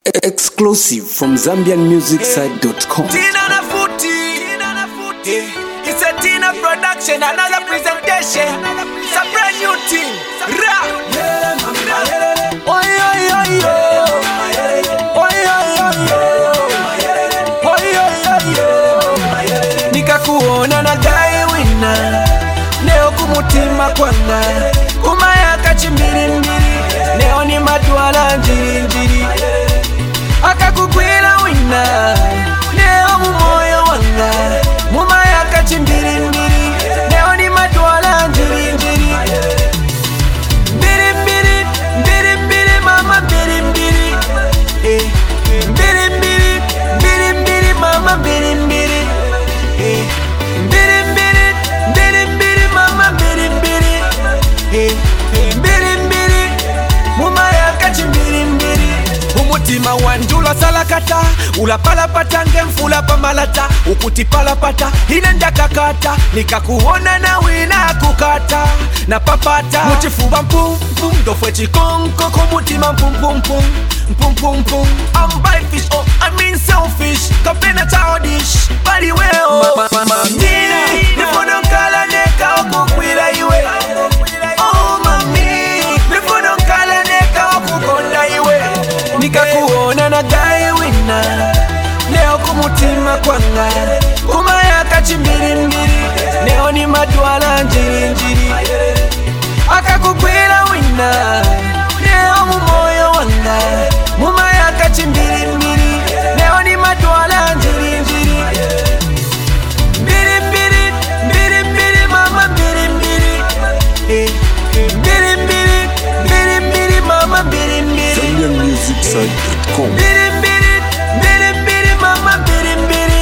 Exclusive from ZambianMusicSite.com. Tina na Futi. It's a Tina production, another presentation. It's a brand new team. Ra. Oi, oi, oi, oi. Oi, oi, oi, oi. Oi, oi, oi. Nikakuona na gai wina, leo kumutima kwana, kumayaka chimbiri mbiri, leo ni madwala njiri njiri. Akakukwila wina, leo mumoyo wanga, mumayaka chimbiri mbiri, leo ni madwala njiri njiri. Mbiri mbiri, mbiri mbiri mama mbiri mbiri, mbiri mbiri, mbiri mbiri mama mbiri mbiri, mbiri mbiri, mbiri mbiri mama mbiri mbiri, mbiri mbiri, mumayaka chimbiri mbiri. Umutima wanjula salakata, ulapalapata ngemfula pamalata, ukutipalapata inenda kakata, nikakuona na wina kukata na papata, muchifuba mpum pum dofwe chikonko kumutima mpum pum pum mpum pum pum. I'm selfish, oh I mean selfish, kapena childish, bali weo mamini, nifono kala neka okukwila iwe. Oh mami, nifono kala neka okukonda iwe. Nikakuona na gai wina, leo kumutima kwanga, kumayaka chimbiri mbiri, leo ni madwala njiri njiri. Akakukwila wina, leo mumoyo wanga, mumayaka chimbiri mbiri, leo ni madwala njiri njiri. Mbiri mbiri, mbiri mbiri mama mbiri mbiri, mbiri mbiri, mbiri mbiri mama mbiri mbiri. ZambianMusicSite.com. Mbiri mbiri, mbiri mbiri mama mbiri mbiri,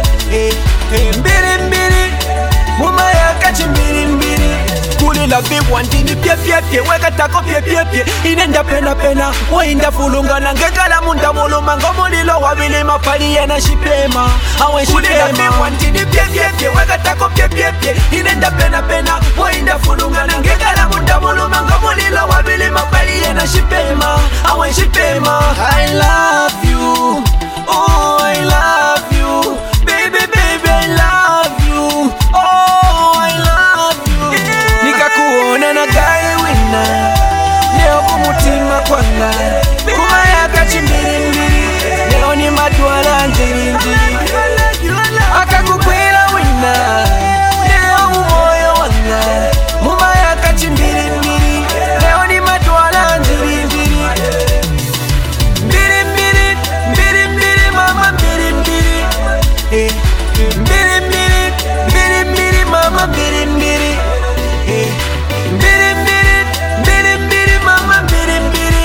mbiri mbiri, mumayaka chimbiri mbiri. Kulila viwa ndini pye pye pye, weka tako pye pye pye, inenda pena pena, wainda fulungana ngekala munda muluma, ngomulilo wabili mapali yana shipema, awe shipema. Kulila viwa ndini pye pye pye, weka tako pye pye pye, inenda pena pena, wainda fulungana ngekala munda muluma, ngomulilo wabili mapali yana shipema, awe shipema. I love you, oh I love you, baby baby I love you, oh I love you. Nikakuona na gai wina, leo kumutima kwanga, kumayaka chimbiri mbiri, leo ni madwala njiri njiri. Akakukwila wina, leo mumoyo wanga, mumayaka chimbiri mbiri, leo ni madwala njiri njiri. Mbiri mbiri, mbiri mbiri mama mbiri mbiri, mbiri mbiri, mbiri mbiri mama mbiri mbiri, mbiri mbiri, mbiri mbiri mama mbiri mbiri,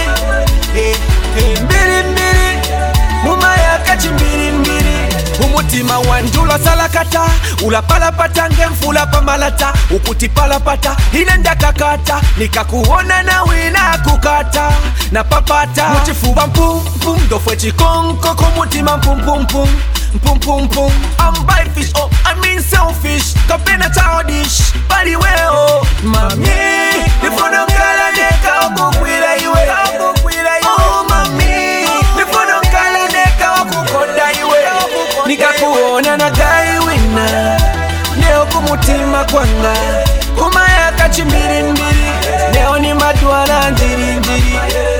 mbiri mbiri, mumayaka chimbiri mbiri. Umutima wanjula salakata, ulapalapata ngemfula pamalata, ukutipalapata inenda kakata, nikakuona na wina kukata na papata, muchifuba mpum pum dofwe chikonko kumutima mpum pum pum mpum pum pum. I'm selfish, oh I mean selfish, kapena childish, bali weo mami, nifono kala neka okukwila iwe. Oh mami, nifono kala neka okukonda iwe. Nikakuona na gai wina, leo kumutima kwanga, kumayaka chimbiri mbiri, leo ni madwala njiri njiri.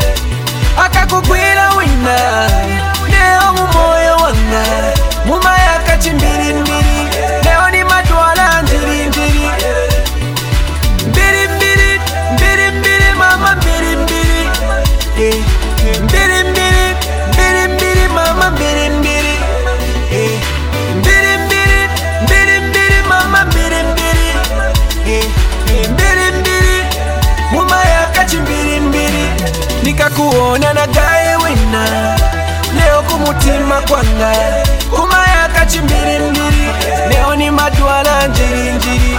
Akakukwila wina, leo mumoyo wanga, mumayaka chimbiri mbiri, leo ni madwala njiri njiri. Mbiri mbiri, mbiri mbiri mama mbiri mbiri, mbiri mbiri, mbiri mbiri mama mbiri mbiri, mbiri mbiri, mbiri mbiri mama mbiri mbiri, mbiri mbiri, mumayaka chimbiri mbiri. Nikakuona na gai wina, leo kumutima kwanga, kumayaka chimbiri mbiri, leo ni madwala njiri njiri.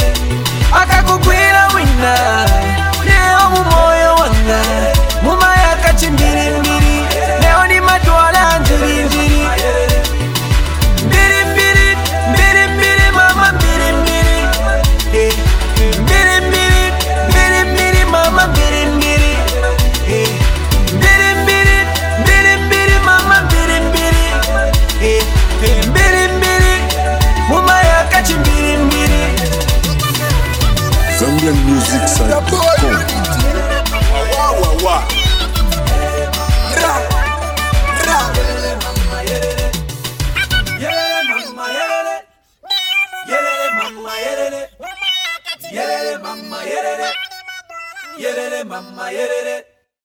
Akakukwila wina, leo mumoyo wanga, mumayaka chimbiri mbiri, leo ni madwala njiri njiri. Mbiri mbiri, mbiri mbiri mama mbiri mbiri, mbiri mbiri, mbiri mbiri mama mbiri mbiri, mbiri mbiri, mbiri mbiri ZambianMusicSite.com. Mama,